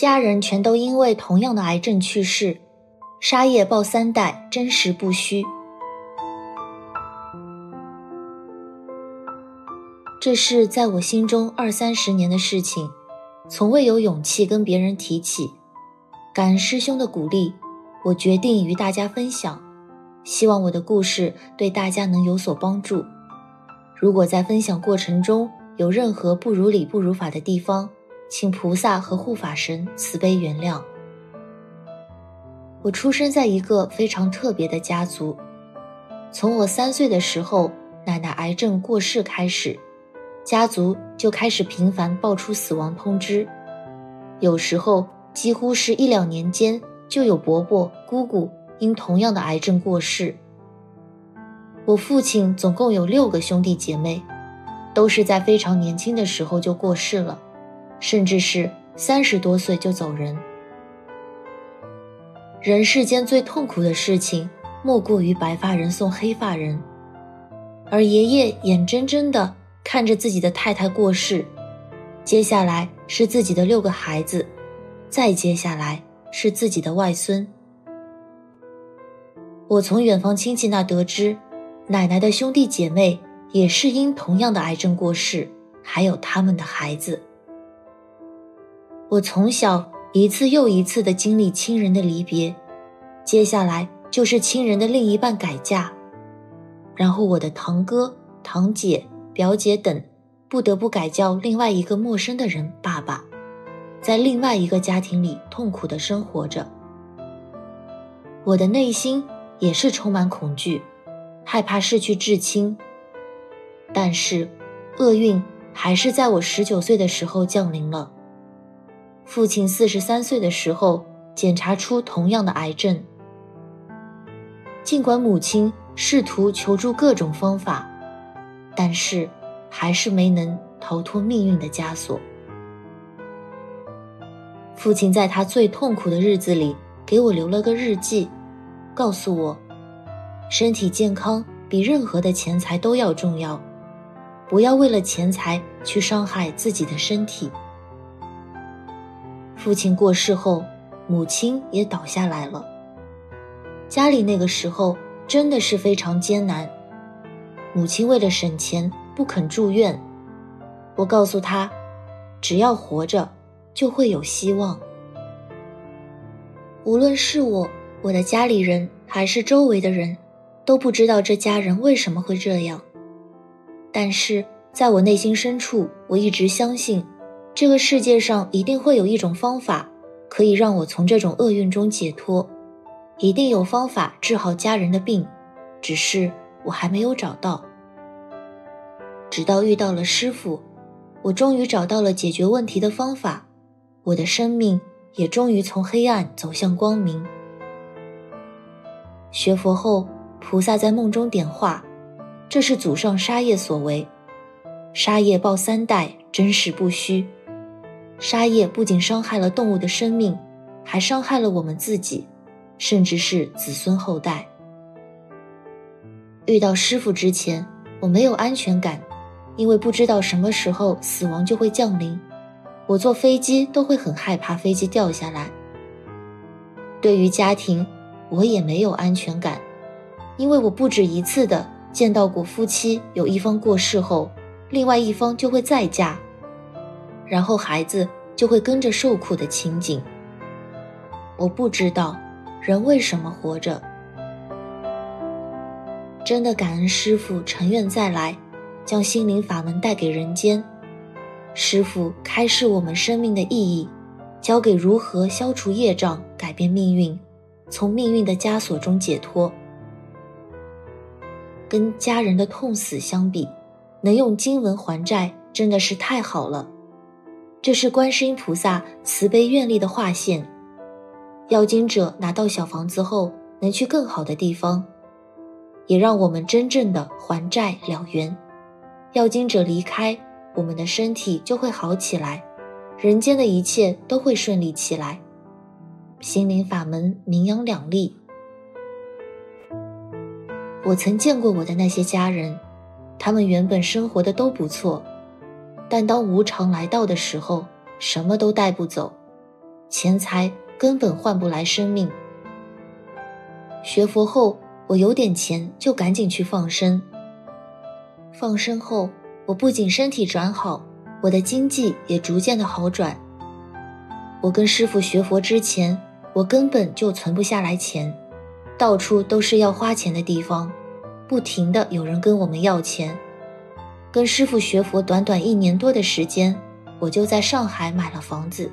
家人全都因为同样的癌症去世，沙叶报3代，真实不虚。这是在我心中20-30年的事情，从未有勇气跟别人提起。感恩师兄的鼓励，我决定与大家分享，希望我的故事对大家能有所帮助。如果在分享过程中有任何不如理不如法的地方，请菩萨和护法神慈悲原谅。我出生在一个非常特别的家族，从我3岁的时候，奶奶癌症过世开始，家族就开始频繁爆出死亡通知，有时候几乎是1-2年间就有伯伯、姑姑因同样的癌症过世。我父亲总共有6个兄弟姐妹，都是在非常年轻的时候就过世了，甚至是30多岁就走人。人世间最痛苦的事情，莫过于白发人送黑发人。而爷爷眼睁睁地看着自己的太太过世，接下来是自己的6个孩子，再接下来是自己的外孙。我从远方亲戚那得知，奶奶的兄弟姐妹也是因同样的癌症过世，还有他们的孩子。我从小一次又一次地经历亲人的离别，接下来就是亲人的另一半改嫁，然后我的堂哥、堂姐、表姐等不得不改叫另外一个陌生的人爸爸，在另外一个家庭里痛苦地生活着。我的内心也是充满恐惧，害怕失去至亲，但是厄运还是在我19岁的时候降临了。父亲43岁的时候检查出同样的癌症，尽管母亲试图求助各种方法，但是还是没能逃脱命运的枷锁。父亲在他最痛苦的日子里给我留了个日记，告诉我身体健康比任何的钱财都要重要，不要为了钱财去伤害自己的身体。父亲过世后，母亲也倒下来了。家里那个时候真的是非常艰难，母亲为了省钱不肯住院。我告诉她，只要活着就会有希望。无论是我的家里人还是周围的人，都不知道这家人为什么会这样。但是在我内心深处，我一直相信这个世界上一定会有一种方法可以让我从这种厄运中解脱，一定有方法治好家人的病，只是我还没有找到。直到遇到了师父，我终于找到了解决问题的方法，我的生命也终于从黑暗走向光明。学佛后，菩萨在梦中点化，这是祖上杀业所为，杀业报3代，真实不虚。杀业不仅伤害了动物的生命，还伤害了我们自己，甚至是子孙后代。遇到师父之前，我没有安全感，因为不知道什么时候死亡就会降临，我坐飞机都会很害怕飞机掉下来。对于家庭，我也没有安全感，因为我不止一次的见到过夫妻有一方过世后，另外一方就会再嫁，然后孩子就会跟着受苦的情景。我不知道人为什么活着。真的感恩师父乘愿再来，将心灵法门带给人间。师父开示我们生命的意义，教给如何消除业障，改变命运，从命运的枷锁中解脱。跟家人的痛死相比，能用经文还债真的是太好了。这是观世音菩萨慈悲愿力的化现，要经者拿到小房子后能去更好的地方，也让我们真正的还债了缘。要经者离开，我们的身体就会好起来，人间的一切都会顺利起来。心灵法门名扬两利。我曾见过我的那些家人，他们原本生活的都不错，但当无常来到的时候，什么都带不走， 钱财根本换不来生命。学佛后，我有点钱就赶紧去放生。放生后，我不仅身体转好，我的经济也逐渐的好转。我跟师父学佛之前，我根本就存不下来钱，到处都是要花钱的地方，不停的有人跟我们要钱。跟师父学佛短短1年多的时间，我就在上海买了房子。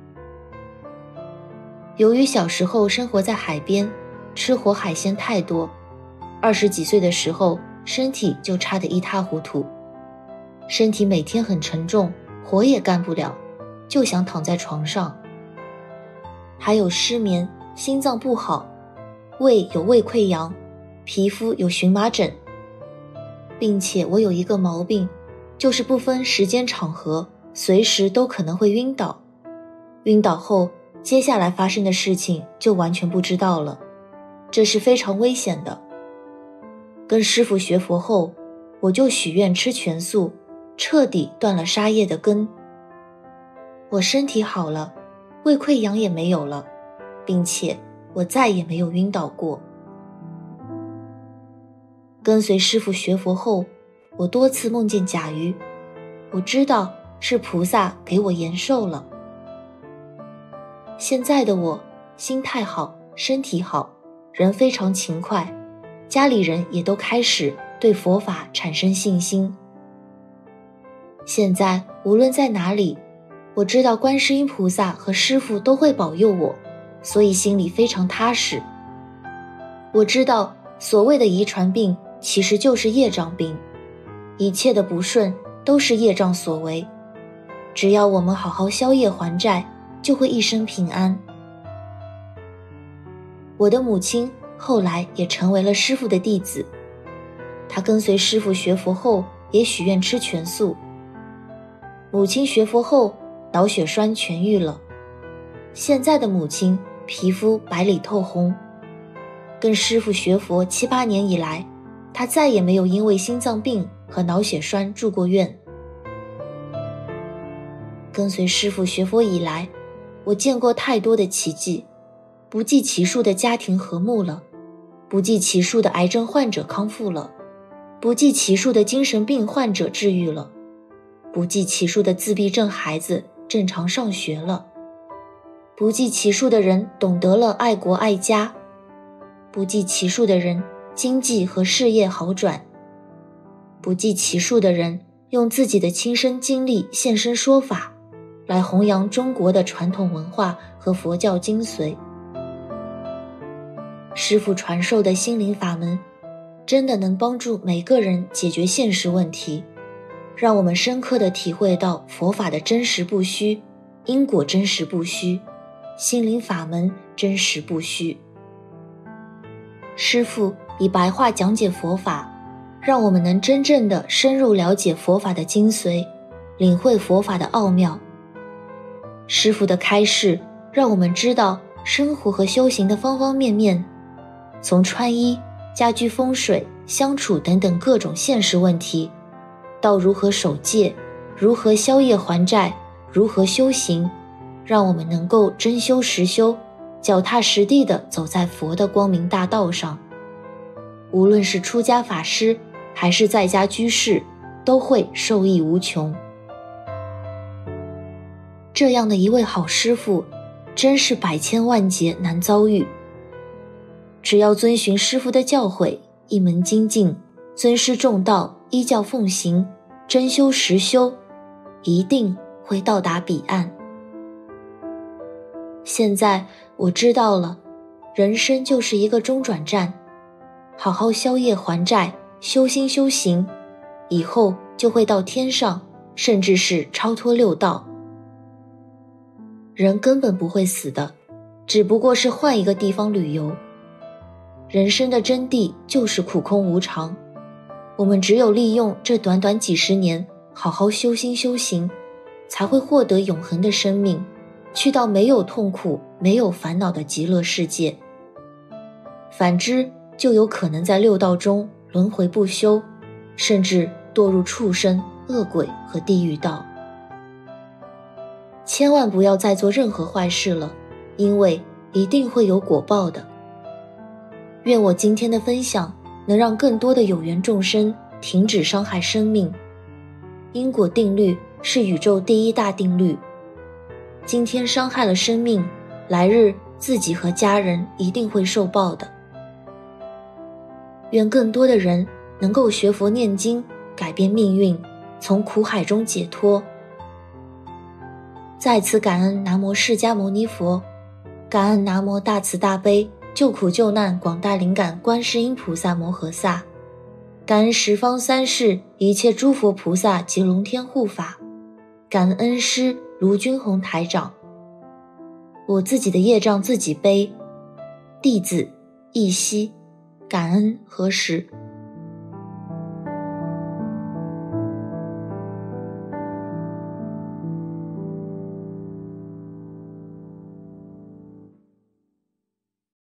由于小时候生活在海边，吃活海鲜太多，20几岁的时候身体就差得一塌糊涂，身体每天很沉重，活也干不了，就想躺在床上。还有失眠，心脏不好，胃有胃溃疡，皮肤有荨麻疹，并且我有一个毛病，就是不分时间场合，随时都可能会晕倒。晕倒后，接下来发生的事情就完全不知道了，这是非常危险的。跟师父学佛后，我就许愿吃全素，彻底断了杀业的根。我身体好了，胃溃疡也没有了，并且我再也没有晕倒过。跟随师父学佛后，我多次梦见甲鱼，我知道是菩萨给我延寿了。现在的我心态好，身体好，人非常勤快，家里人也都开始对佛法产生信心。现在无论在哪里，我知道观世音菩萨和师父都会保佑我，所以心里非常踏实。我知道所谓的遗传病其实就是业障病，一切的不顺都是业障所为，只要我们好好消业还债，就会一生平安。我的母亲后来也成为了师父的弟子，她跟随师父学佛后也许愿吃全素。母亲学佛后脑血栓痊愈了，现在的母亲皮肤白里透红。跟师父学佛7、8年以来，她再也没有因为心脏病和脑血栓住过院。跟随师父学佛以来，我见过太多的奇迹，不计其数的家庭和睦了，不计其数的癌症患者康复了，不计其数的精神病患者治愈了，不计其数的自闭症孩子正常上学了，不计其数的人懂得了爱国爱家，不计其数的人经济和事业好转，不计其数的人用自己的亲身经历现身说法，来弘扬中国的传统文化和佛教精髓。师父传授的心灵法门，真的能帮助每个人解决现实问题，让我们深刻地体会到佛法的真实不虚，因果真实不虚，心灵法门真实不虚。师父以白话讲解佛法，让我们能真正地深入了解佛法的精髓，领会佛法的奥妙。师父的开示让我们知道生活和修行的方方面面，从穿衣、家居风水、相处等等各种现实问题，到如何守戒，如何消业还债，如何修行，让我们能够真修实修，脚踏实地地走在佛的光明大道上。无论是出家法师还是在家居士，都会受益无穷。这样的一位好师父，真是百千万劫难遭遇。只要遵循师父的教诲，一门精进，尊师重道，依教奉行，真修实修，一定会到达彼岸。现在我知道了，人生就是一个中转站，好好消业还债，修心修行，以后就会到天上，甚至是超脱六道。人根本不会死的，只不过是换一个地方旅游。人生的真谛就是苦空无常，我们只有利用这短短几十年，好好修心修行，才会获得永恒的生命，去到没有痛苦、没有烦恼的极乐世界。反之，就有可能在六道中轮回不休，甚至堕入畜生、恶鬼和地狱道。 千万不要再做任何坏事了，因为一定会有果报的。愿我今天的分享能让更多的有缘众生停止伤害生命。因果定律是宇宙第一大定律，今天伤害了生命，来日自己和家人一定会受报的。愿更多的人能够学佛念经，改变命运，从苦海中解脱。再次感恩南无释迦牟尼佛，感恩南无大慈大悲救苦救难广大灵感观世音菩萨摩诃萨，感恩十方三世一切诸佛菩萨及龙天护法，感恩恩师卢军宏台长。我自己的业障自己背，弟子一息，感恩何时。